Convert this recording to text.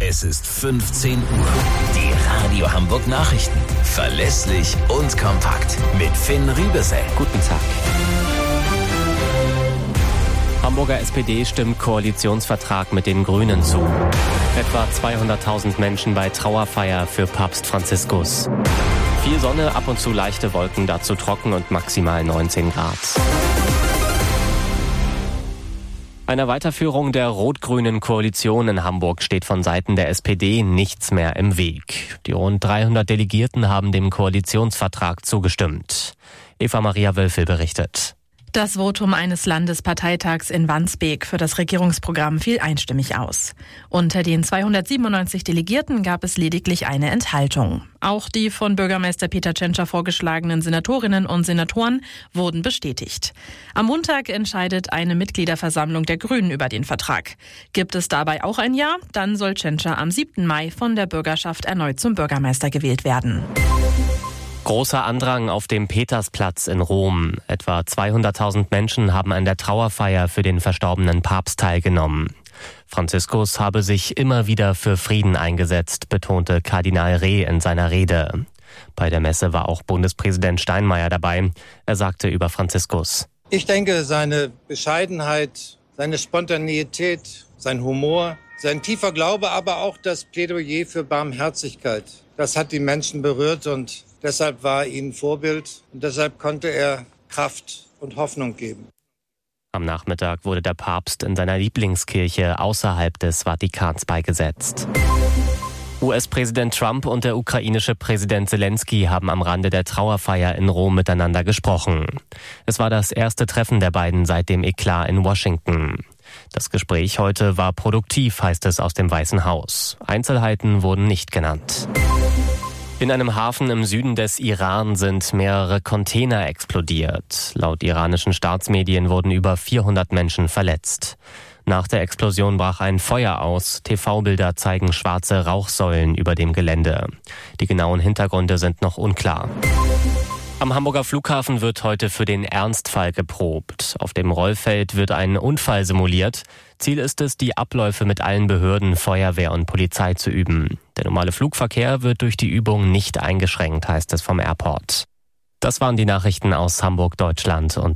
Es ist 15 Uhr. Die Radio Hamburg Nachrichten. Verlässlich und kompakt. Mit Finn Riebesell. Guten Tag. Hamburger SPD stimmt Koalitionsvertrag mit den Grünen zu. Etwa 200.000 Menschen bei Trauerfeier für Papst Franziskus. Viel Sonne, ab und zu leichte Wolken, dazu trocken und maximal 19 Grad. Einer Weiterführung der rot-grünen Koalition in Hamburg steht von Seiten der SPD nichts mehr im Weg. Die rund 300 Delegierten haben dem Koalitionsvertrag zugestimmt. Eva-Maria Wölfel berichtet. Das Votum eines Landesparteitags in Wandsbek für das Regierungsprogramm fiel einstimmig aus. Unter den 297 Delegierten gab es lediglich eine Enthaltung. Auch die von Bürgermeister Peter Tschentscher vorgeschlagenen Senatorinnen und Senatoren wurden bestätigt. Am Montag entscheidet eine Mitgliederversammlung der Grünen über den Vertrag. Gibt es dabei auch ein Ja, dann soll Tschentscher am 7. Mai von der Bürgerschaft erneut zum Bürgermeister gewählt werden. Großer Andrang auf dem Petersplatz in Rom. Etwa 200.000 Menschen haben an der Trauerfeier für den verstorbenen Papst teilgenommen. Franziskus habe sich immer wieder für Frieden eingesetzt, betonte Kardinal Reh in seiner Rede. Bei der Messe war auch Bundespräsident Steinmeier dabei. Er sagte über Franziskus: Ich denke, seine Bescheidenheit, seine Spontaneität, sein Humor, sein tiefer Glaube, aber auch das Plädoyer für Barmherzigkeit, das hat die Menschen berührt und deshalb war er ihnen Vorbild und deshalb konnte er Kraft und Hoffnung geben. Am Nachmittag wurde der Papst in seiner Lieblingskirche außerhalb des Vatikans beigesetzt. US-Präsident Trump und der ukrainische Präsident Zelensky haben am Rande der Trauerfeier in Rom miteinander gesprochen. Es war das erste Treffen der beiden seit dem Eklat in Washington. Das Gespräch heute war produktiv, heißt es aus dem Weißen Haus. Einzelheiten wurden nicht genannt. In einem Hafen im Süden des Iran sind mehrere Container explodiert. Laut iranischen Staatsmedien wurden über 400 Menschen verletzt. Nach der Explosion brach ein Feuer aus. TV-Bilder zeigen schwarze Rauchsäulen über dem Gelände. Die genauen Hintergründe sind noch unklar. Am Hamburger Flughafen wird heute für den Ernstfall geprobt. Auf dem Rollfeld wird ein Unfall simuliert. Ziel ist es, die Abläufe mit allen Behörden, Feuerwehr und Polizei zu üben. Der normale Flugverkehr wird durch die Übung nicht eingeschränkt, heißt es vom Airport. Das waren die Nachrichten aus Hamburg, Deutschland und